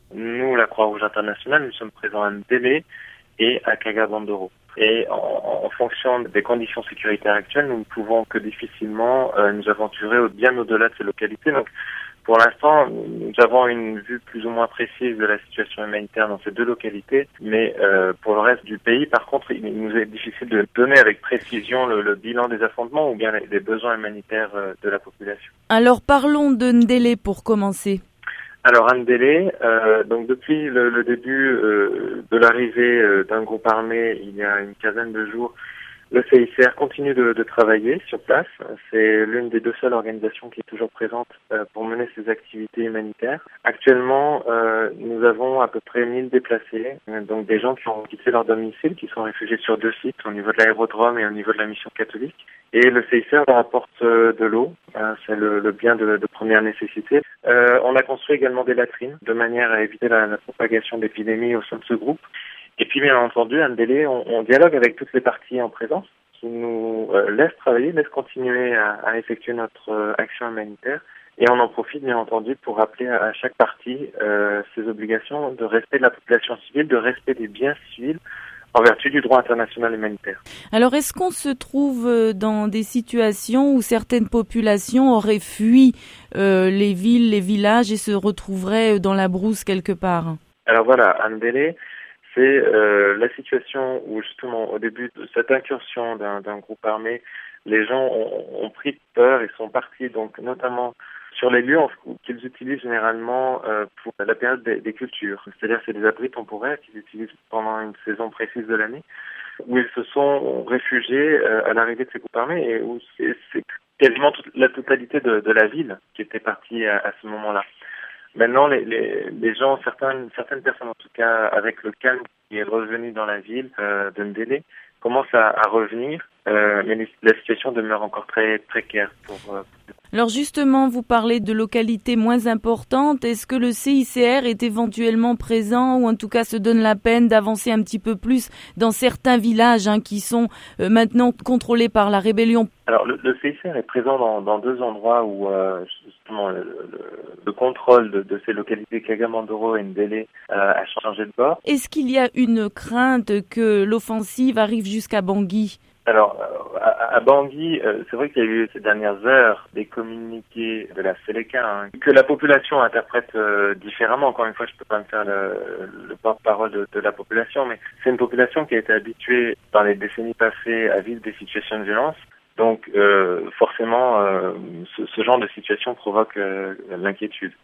Nous, la Croix-Rouge internationale, nous sommes présents à Ndélé et à Kaga-Bandoro. Et en fonction des conditions sécuritaires actuelles, nous ne pouvons que difficilement nous aventurer bien au-delà de ces localités. Donc, pour l'instant, nous avons une vue plus ou moins précise de la situation humanitaire dans ces deux localités, mais pour le reste du pays, par contre, il nous est difficile de donner avec précision le bilan des affrontements ou bien les besoins humanitaires de la population. Alors parlons de Ndélé pour commencer. Alors Ndélé, donc depuis le début de l'arrivée d'un groupe armé il y a une quinzaine de jours, le CICR continue de travailler sur place. C'est l'une des deux seules organisations qui est toujours présente pour mener ses activités humanitaires. Actuellement, nous avons à peu près 1000 déplacés, donc des gens qui ont quitté leur domicile, qui sont réfugiés sur deux sites, au niveau de l'aérodrome et au niveau de la mission catholique. Et le CICR leur apporte de l'eau, c'est le bien de première nécessité. On a construit également des latrines, de manière à éviter la propagation d'épidémies au sein de ce groupe. Et puis, bien entendu, à Ndélé, on dialogue avec toutes les parties en présence qui nous laissent travailler, laissent continuer à effectuer notre action humanitaire. Et on en profite, bien entendu, pour rappeler à chaque partie ses obligations de respect de la population civile, de respect des biens civils en vertu du droit international humanitaire. Alors, est-ce qu'on se trouve dans des situations où certaines populations auraient fui les villes, les villages et se retrouveraient dans la brousse quelque part? Alors voilà, à Ndélé, c'est la situation où justement au début de cette incursion d'un groupe armé, les gens ont pris peur et sont partis, donc notamment sur les lieux qu'ils utilisent généralement pour la période des cultures. C'est-à-dire c'est des abris temporaires qu'ils utilisent pendant une saison précise de l'année, où ils se sont réfugiés à l'arrivée de ces groupes armés et où c'est quasiment la totalité de la ville qui était partie à ce moment-là. Maintenant, les gens, certaines personnes en tout cas, avec le calme qui est revenu dans la ville de Ndélé, commencent à revenir, mais la situation demeure encore très précaire pour. Alors justement, vous parlez de localités moins importantes. Est-ce que le CICR est éventuellement présent ou en tout cas se donne la peine d'avancer un petit peu plus dans certains villages qui sont maintenant contrôlés par la rébellion? Alors le CICR est présent dans deux endroits où justement le contrôle de ces localités, Kaga-Bandoro et Ndélé, a changé de bord. Est-ce qu'il y a une crainte que l'offensive arrive jusqu'à Bangui? Alors, à Bangui, c'est vrai qu'il y a eu ces dernières heures des communiqués de la Seleka que la population interprète différemment. Encore une fois, je ne peux pas me faire le porte-parole de la population, mais c'est une population qui a été habituée dans les décennies passées à vivre des situations de violence. Donc, forcément, ce genre de situation provoque l'inquiétude.